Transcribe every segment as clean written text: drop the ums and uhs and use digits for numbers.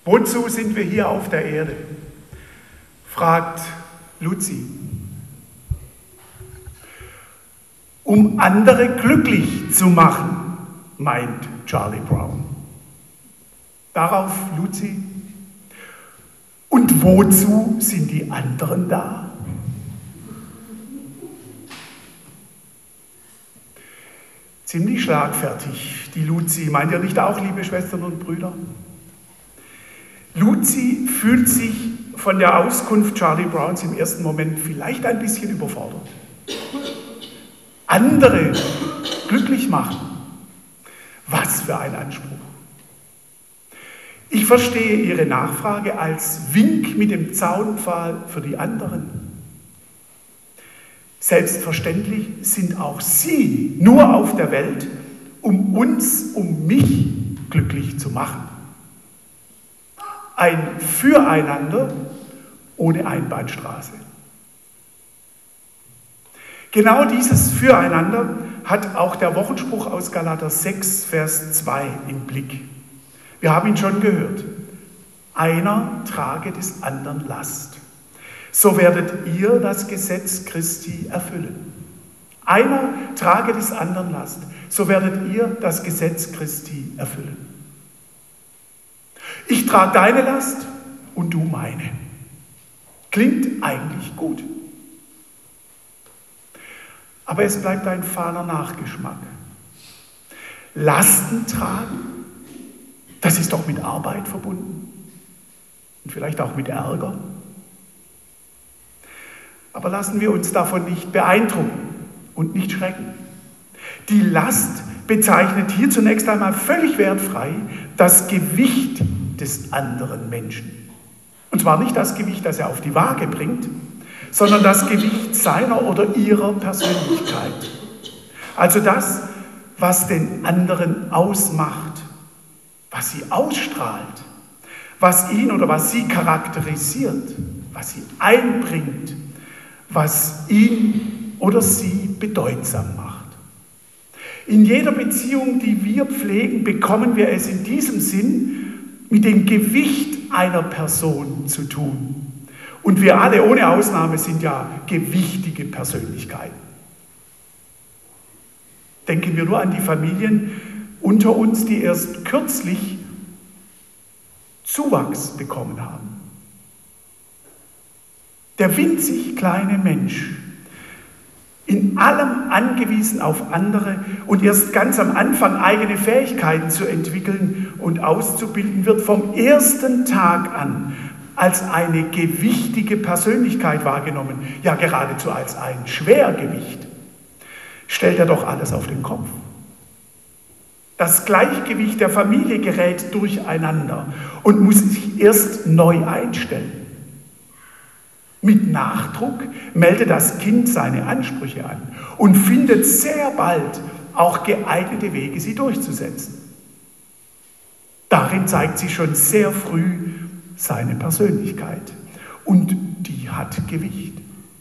Wozu sind wir hier auf der Erde? Fragt Luzi. Um andere glücklich zu machen, meint Charlie Brown. Darauf Luzi. Und wozu sind die anderen da? Ziemlich schlagfertig, die Luzi. Meint ihr nicht auch, liebe Schwestern und Brüder? Luzi fühlt sich von der Auskunft Charlie Browns im ersten Moment vielleicht ein bisschen überfordert. Andere glücklich machen. Was für ein Anspruch. Ich verstehe Ihre Nachfrage als Wink mit dem Zaunpfahl für die anderen. Selbstverständlich sind auch Sie nur auf der Welt, um mich glücklich zu machen. Ein Füreinander ohne Einbahnstraße. Genau dieses Füreinander hat auch der Wochenspruch aus Galater 6, Vers 2 im Blick. Wir haben ihn schon gehört. Einer trage des anderen Last. So werdet ihr das Gesetz Christi erfüllen. Einer trage des anderen Last. So werdet ihr das Gesetz Christi erfüllen. Ich trage deine Last und du meine. Klingt eigentlich gut. Aber es bleibt ein fahler Nachgeschmack. Lasten tragen, das ist doch mit Arbeit verbunden. Und vielleicht auch mit Ärger. Aber lassen wir uns davon nicht beeindrucken und nicht schrecken. Die Last bezeichnet hier zunächst einmal völlig wertfrei das Gewicht des anderen Menschen. Und zwar nicht das Gewicht, das er auf die Waage bringt, sondern das Gewicht seiner oder ihrer Persönlichkeit. Also das, was den anderen ausmacht, was sie ausstrahlt, was ihn oder was sie charakterisiert, was sie einbringt, was ihn oder sie bedeutsam macht. In jeder Beziehung, die wir pflegen, bekommen wir es in diesem Sinn mit dem Gewicht einer Person zu tun. Und wir alle ohne Ausnahme sind ja gewichtige Persönlichkeiten. Denken wir nur an die Familien unter uns, die erst kürzlich Zuwachs bekommen haben. Der winzig kleine Mensch, in allem angewiesen auf andere und erst ganz am Anfang eigene Fähigkeiten zu entwickeln und auszubilden, wird vom ersten Tag an als eine gewichtige Persönlichkeit wahrgenommen, ja geradezu als ein Schwergewicht. Stellt er doch alles auf den Kopf. Das Gleichgewicht der Familie gerät durcheinander und muss sich erst neu einstellen. Mit Nachdruck meldet das Kind seine Ansprüche an und findet sehr bald auch geeignete Wege, sie durchzusetzen. Darin zeigt sich schon sehr früh seine Persönlichkeit und die hat Gewicht.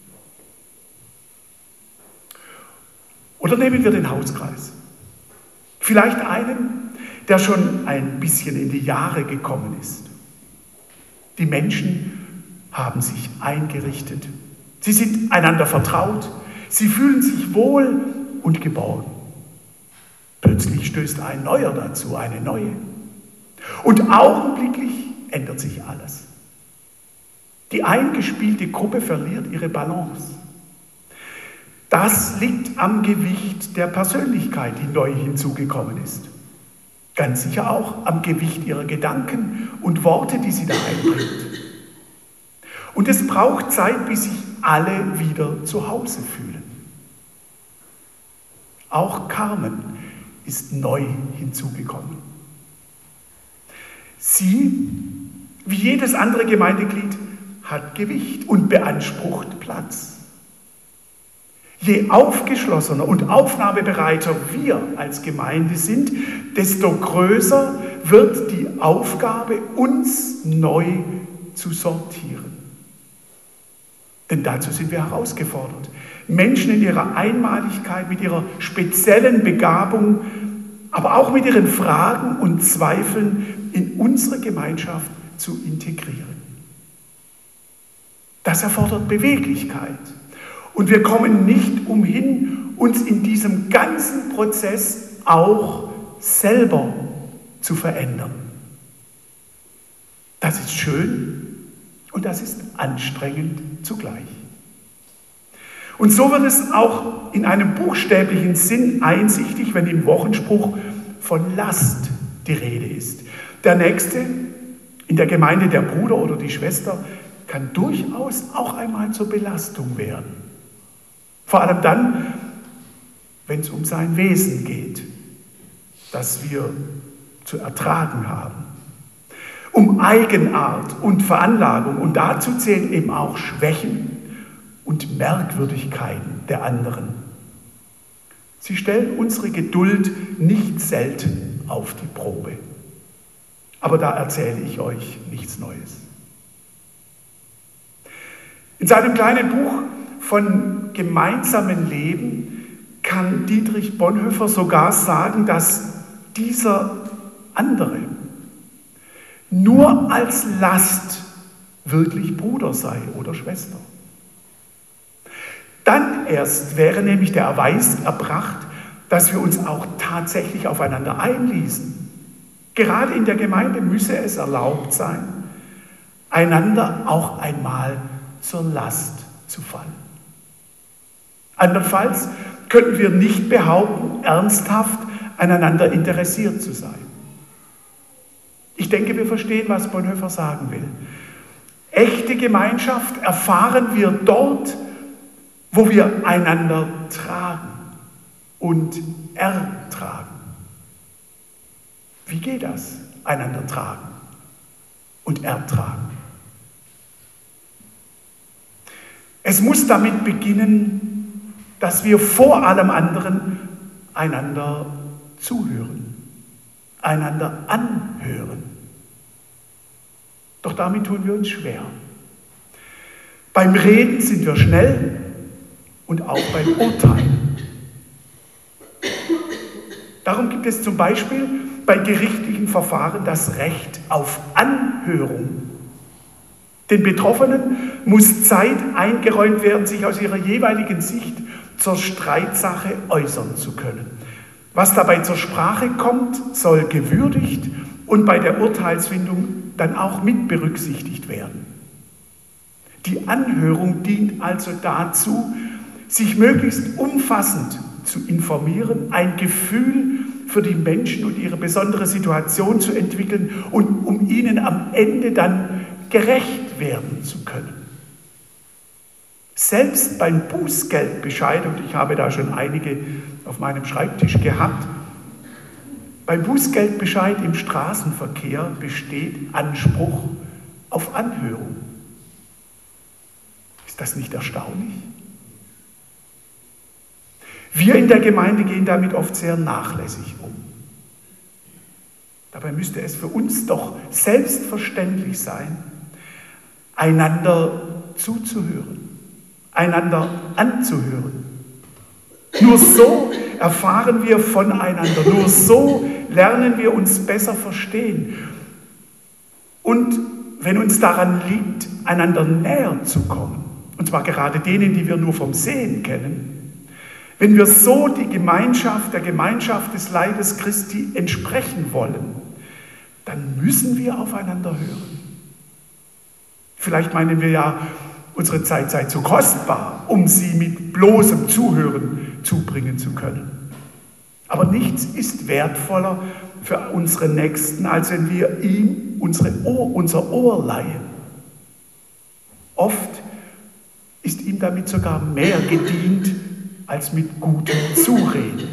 Oder nehmen wir den Hauskreis. Vielleicht einen, der schon ein bisschen in die Jahre gekommen ist. Die Menschen haben sich eingerichtet. Sie sind einander vertraut. Sie fühlen sich wohl und geborgen. Plötzlich stößt ein Neuer dazu, eine neue. Und augenblicklich ändert sich alles. Die eingespielte Gruppe verliert ihre Balance. Das liegt am Gewicht der Persönlichkeit, die neu hinzugekommen ist. Ganz sicher auch am Gewicht ihrer Gedanken und Worte, die sie da einbringt. Und es braucht Zeit, bis sich alle wieder zu Hause fühlen. Auch Carmen ist neu hinzugekommen. Sie, wie jedes andere Gemeindeglied, hat Gewicht und beansprucht Platz. Je aufgeschlossener und aufnahmebereiter wir als Gemeinde sind, desto größer wird die Aufgabe, uns neu zu sortieren. Denn dazu sind wir herausgefordert. Menschen in ihrer Einmaligkeit, mit ihrer speziellen Begabung, aber auch mit ihren Fragen und Zweifeln in unsere Gemeinschaft zu integrieren. Das erfordert Beweglichkeit. Und wir kommen nicht umhin, uns in diesem ganzen Prozess auch selber zu verändern. Das ist schön und das ist anstrengend zugleich. Und so wird es auch in einem buchstäblichen Sinn einsichtig, wenn im Wochenspruch von Last die Rede ist. Der Nächste, in der Gemeinde der Bruder oder die Schwester, kann durchaus auch einmal zur Belastung werden. Vor allem dann, wenn es um sein Wesen geht, das wir zu ertragen haben. Um Eigenart und Veranlagung, und dazu zählen eben auch Schwächen und Merkwürdigkeiten der anderen. Sie stellen unsere Geduld nicht selten auf die Probe. Aber da erzähle ich euch nichts Neues. In seinem kleinen Buch von gemeinsamen Leben kann Dietrich Bonhoeffer sogar sagen, dass dieser andere nur als Last wirklich Bruder sei oder Schwester. Dann erst wäre nämlich der Erweis erbracht, dass wir uns auch tatsächlich aufeinander einließen. Gerade in der Gemeinde müsse es erlaubt sein, einander auch einmal zur Last zu fallen. Andernfalls könnten wir nicht behaupten, ernsthaft aneinander interessiert zu sein. Ich denke, wir verstehen, was Bonhoeffer sagen will. Echte Gemeinschaft erfahren wir dort, wo wir einander tragen und ertragen. Wie geht das? Einander tragen und ertragen. Es muss damit beginnen, dass wir vor allem anderen einander zuhören, einander anhören. Doch damit tun wir uns schwer. Beim Reden sind wir schnell und auch beim Urteilen. Darum gibt es zum Beispiel bei gerichtlichen Verfahren das Recht auf Anhörung. Den Betroffenen muss Zeit eingeräumt werden, sich aus ihrer jeweiligen Sicht zur Streitsache äußern zu können. Was dabei zur Sprache kommt, soll gewürdigt und bei der Urteilsfindung dann auch mit berücksichtigt werden. Die Anhörung dient also dazu, sich möglichst umfassend zu informieren, ein Gefühl für die Menschen und ihre besondere Situation zu entwickeln und um ihnen am Ende dann gerecht werden zu können. Selbst beim Bußgeldbescheid, und ich habe da schon einige auf meinem Schreibtisch gehabt, beim Bußgeldbescheid im Straßenverkehr besteht Anspruch auf Anhörung. Ist das nicht erstaunlich? Wir in der Gemeinde gehen damit oft sehr nachlässig um. Dabei müsste es für uns doch selbstverständlich sein, einander zuzuhören, einander anzuhören. Nur so erfahren wir voneinander, nur so lernen wir uns besser verstehen. Und wenn uns daran liegt, einander näher zu kommen, und zwar gerade denen, die wir nur vom Sehen kennen, wenn wir so der Gemeinschaft des Leibes Christi entsprechen wollen, dann müssen wir aufeinander hören. Vielleicht meinen wir ja, unsere Zeit sei zu kostbar, um sie mit bloßem Zuhören zubringen zu können. Aber nichts ist wertvoller für unsere Nächsten, als wenn wir ihm unser Ohr leihen. Oft ist ihm damit sogar mehr gedient, als mit gutem Zureden.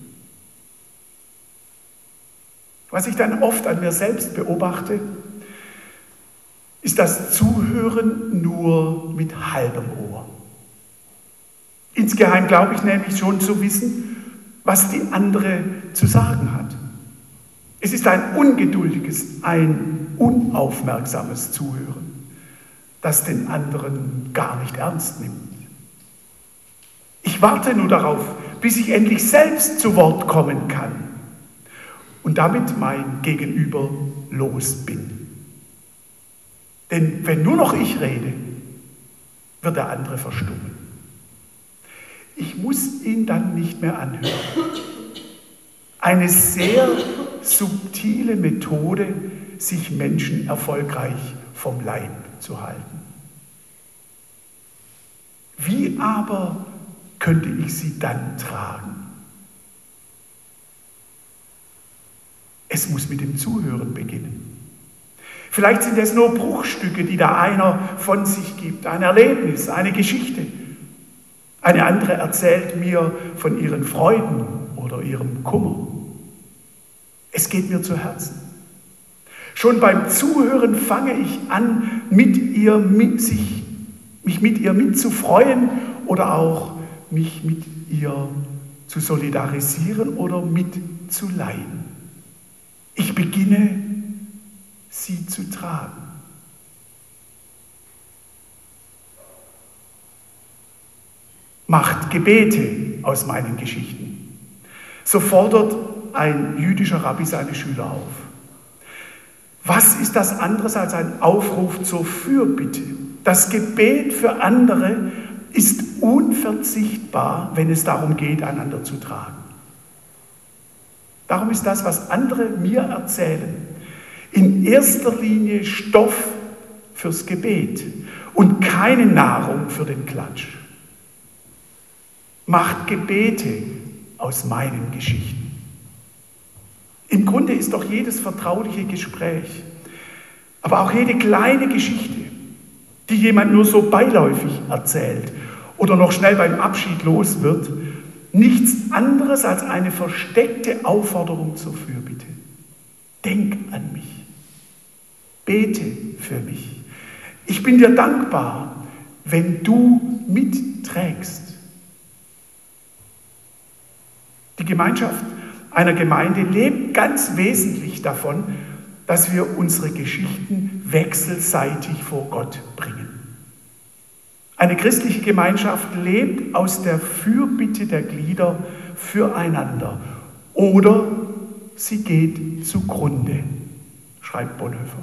Was ich dann oft an mir selbst beobachte, ist das Zuhören nur mit halbem Ohr. Insgeheim glaube ich nämlich schon zu wissen, was die andere zu sagen hat. Es ist ein ungeduldiges, ein unaufmerksames Zuhören, das den anderen gar nicht ernst nimmt. Ich warte nur darauf, bis ich endlich selbst zu Wort kommen kann und damit mein Gegenüber los bin. Denn wenn nur noch ich rede, wird der andere verstummen. Ich muss ihn dann nicht mehr anhören. Eine sehr subtile Methode, sich Menschen erfolgreich vom Leib zu halten. Wie aber könnte ich sie dann tragen? Es muss mit dem Zuhören beginnen. Vielleicht sind es nur Bruchstücke, die da einer von sich gibt, ein Erlebnis, eine Geschichte. Eine andere erzählt mir von ihren Freuden oder ihrem Kummer. Es geht mir zu Herzen. Schon beim Zuhören fange ich an, mich mit ihr mitzufreuen oder auch mich mit ihr zu solidarisieren oder mitzuleiden. Ich beginne, sie zu tragen. Macht Gebete aus meinen Geschichten. So fordert ein jüdischer Rabbi seine Schüler auf. Was ist das anderes als ein Aufruf zur Fürbitte? Das Gebet für andere ist unverzichtbar, wenn es darum geht, einander zu tragen. Darum ist das, was andere mir erzählen, in erster Linie Stoff fürs Gebet und keine Nahrung für den Klatsch. Macht Gebete aus meinen Geschichten. Im Grunde ist doch jedes vertrauliche Gespräch, aber auch jede kleine Geschichte, die jemand nur so beiläufig erzählt oder noch schnell beim Abschied los wird, nichts anderes als eine versteckte Aufforderung zur Fürbitte. Denk an mich. Bete für mich. Ich bin dir dankbar, wenn du mitträgst. Die Gemeinschaft einer Gemeinde lebt ganz wesentlich davon, dass wir unsere Geschichten wechselseitig vor Gott bringen. Eine christliche Gemeinschaft lebt aus der Fürbitte der Glieder füreinander oder sie geht zugrunde, schreibt Bonhoeffer.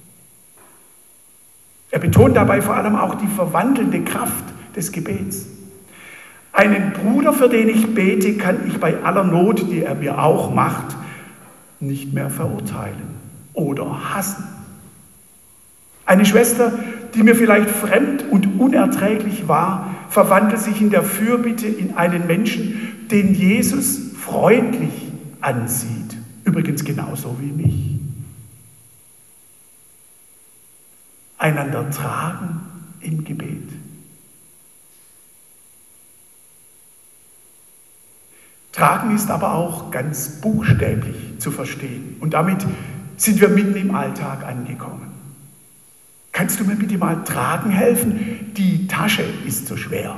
Er betont dabei vor allem auch die verwandelnde Kraft des Gebets. Einen Bruder, für den ich bete, kann ich bei aller Not, die er mir auch macht, nicht mehr verurteilen oder hassen. Eine Schwester, die mir vielleicht fremd und unerträglich war, verwandelt sich in der Fürbitte in einen Menschen, den Jesus freundlich ansieht. Übrigens genauso wie mich. Einander tragen im Gebet. Tragen ist aber auch ganz buchstäblich zu verstehen. Und damit sind wir mitten im Alltag angekommen. Kannst du mir bitte mal tragen helfen? Die Tasche ist zu schwer.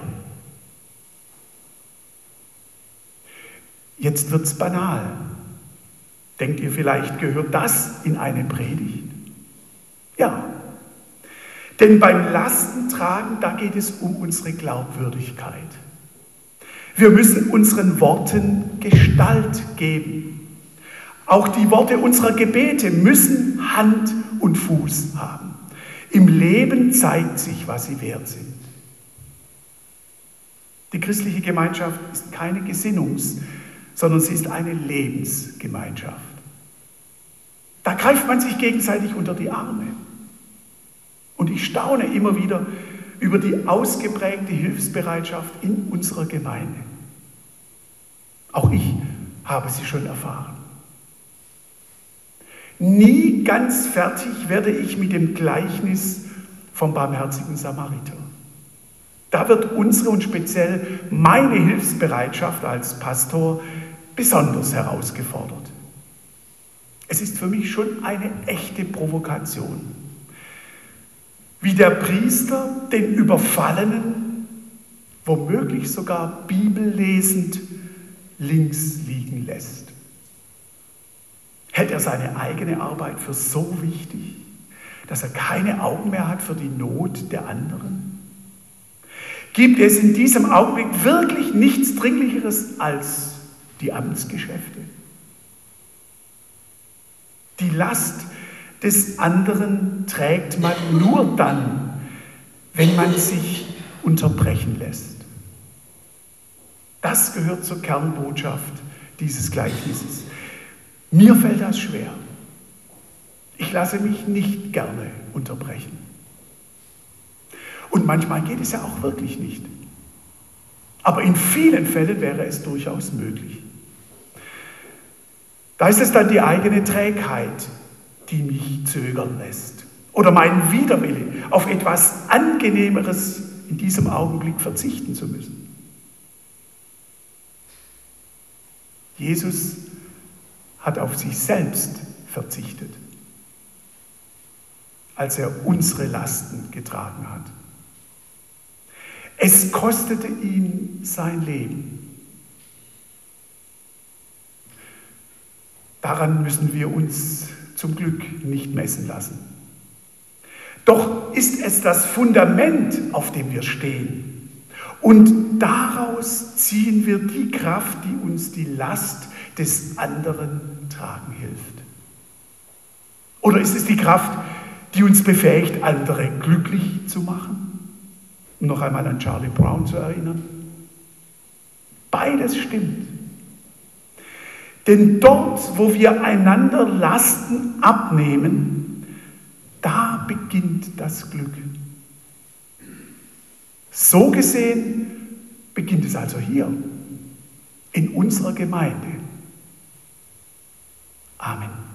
Jetzt wird's banal. Denkt ihr vielleicht, gehört das in eine Predigt? Ja. Denn beim Lastentragen, da geht es um unsere Glaubwürdigkeit. Wir müssen unseren Worten Gestalt geben. Auch die Worte unserer Gebete müssen Hand und Fuß haben. Im Leben zeigt sich, was sie wert sind. Die christliche Gemeinschaft ist keine Gesinnungs-, sondern sie ist eine Lebensgemeinschaft. Da greift man sich gegenseitig unter die Arme. Und ich staune immer wieder über die ausgeprägte Hilfsbereitschaft in unserer Gemeinde. Auch ich habe sie schon erfahren. Nie ganz fertig werde ich mit dem Gleichnis vom barmherzigen Samariter. Da wird unsere und speziell meine Hilfsbereitschaft als Pastor besonders herausgefordert. Es ist für mich schon eine echte Provokation. Wie der Priester den Überfallenen, womöglich sogar bibellesend, links liegen lässt. Hält er seine eigene Arbeit für so wichtig, dass er keine Augen mehr hat für die Not der anderen? Gibt es in diesem Augenblick wirklich nichts Dringlicheres als die Amtsgeschäfte? Die Last des anderen trägt man nur dann, wenn man sich unterbrechen lässt. Das gehört zur Kernbotschaft dieses Gleichnisses. Mir fällt das schwer. Ich lasse mich nicht gerne unterbrechen. Und manchmal geht es ja auch wirklich nicht. Aber in vielen Fällen wäre es durchaus möglich. Da ist es dann die eigene Trägheit, die mich zögern lässt. Oder mein Widerwille, auf etwas Angenehmeres in diesem Augenblick verzichten zu müssen. Jesus hat auf sich selbst verzichtet, als er unsere Lasten getragen hat. Es kostete ihn sein Leben. Daran müssen wir uns zum Glück nicht messen lassen. Doch ist es das Fundament, auf dem wir stehen. Und daraus ziehen wir die Kraft, die uns die Last des anderen tragen hilft. Oder ist es die Kraft, die uns befähigt, andere glücklich zu machen? Um noch einmal an Charlie Brown zu erinnern. Beides stimmt. Denn dort, wo wir einander Lasten abnehmen, da beginnt das Glück. So gesehen beginnt es also hier, in unserer Gemeinde. Amen.